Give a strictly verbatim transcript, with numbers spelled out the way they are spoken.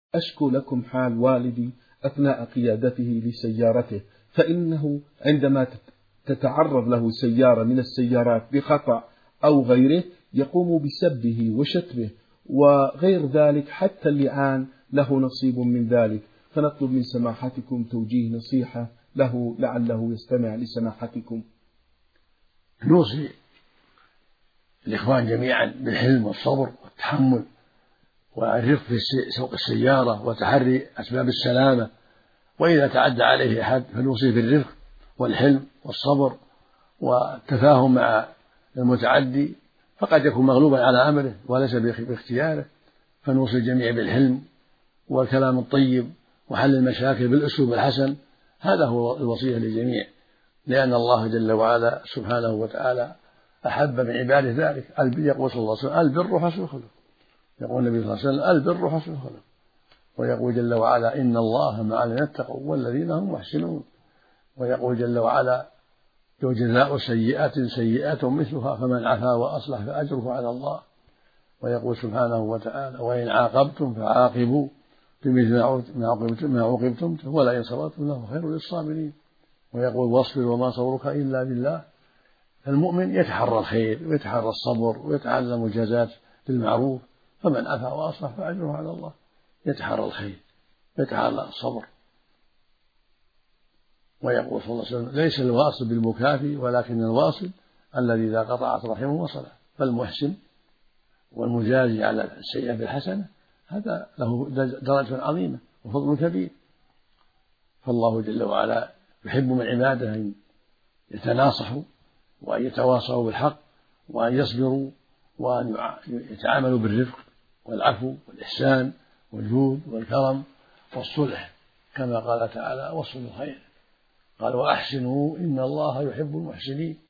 أشكو لكم حال والدي أثناء قيادته لسيارته، فإنه عندما تتعرض له سيارة من السيارات بخطأ أو غيره يقوم بسبه وشتمه وغير ذلك، حتى اللعان له نصيب من ذلك. فنطلب من سماحتكم توجيه نصيحة له لعله يستمع لسماحتكم. نوصي الإخوان جميعا بالحلم والصبر والتحمل والرفق في سوق السيارة وتحري أسباب السلامة، وإذا تعدى عليه أحد فنوصي بالرفق والحلم والصبر والتفاهم مع المتعدي، فقد يكون مغلوبا على أمره وليس باختياره، فنوصي الجميع بالحلم والكلام الطيب وحل المشاكل بالأسلوب الحسن. هذا هو الوصية للجميع، لأن الله جل وعلا سبحانه وتعالى أحب من عباده ذلك. يقول صلى الله عليه وسلم: البر حسن الخلق. يقول النبي صلى الله عليه وسلم: البر حسن الخلق. ويقول جل وعلا: إن الله مع الذين اتقوا والذين هم محسنون. ويقول جل وعلا: جزاء سيئة سيئة مثلها فمن عفا وأصلح فأجره على الله. ويقول سبحانه وتعالى: وإن عاقبتم فعاقبوا بمثل ما عوقبتم ولئن صبرتم له خير للصابرين. ويقول: واصبر وما صبرك إلا بالله. المؤمن يتحرى الخير ويتحرى الصبر ويتعلم الجزاء بالمعروف، فمن عفا وأصلح فأجره على الله. يتحرى الخير يتحرى الصبر. ويقول صلى الله عليه وسلم: ليس الواصل بالمكافي ولكن الواصل الذي إذا قطعت رحمه وصله. فالمحسن والمجازي على السيئة بالحسنة هذا له درجة عظيمة وفضل كبير. فالله جل وعلا يحب من عباده أن يتناصحوا وأن يتواصوا بالحق وأن يصبروا وأن يتعاملوا بالرفق والعفو والإحسان والجود والكرم والصلح، كما قال تعالى: وصلوا الخير. قال: وأحسنوا إن الله يحب المحسنين.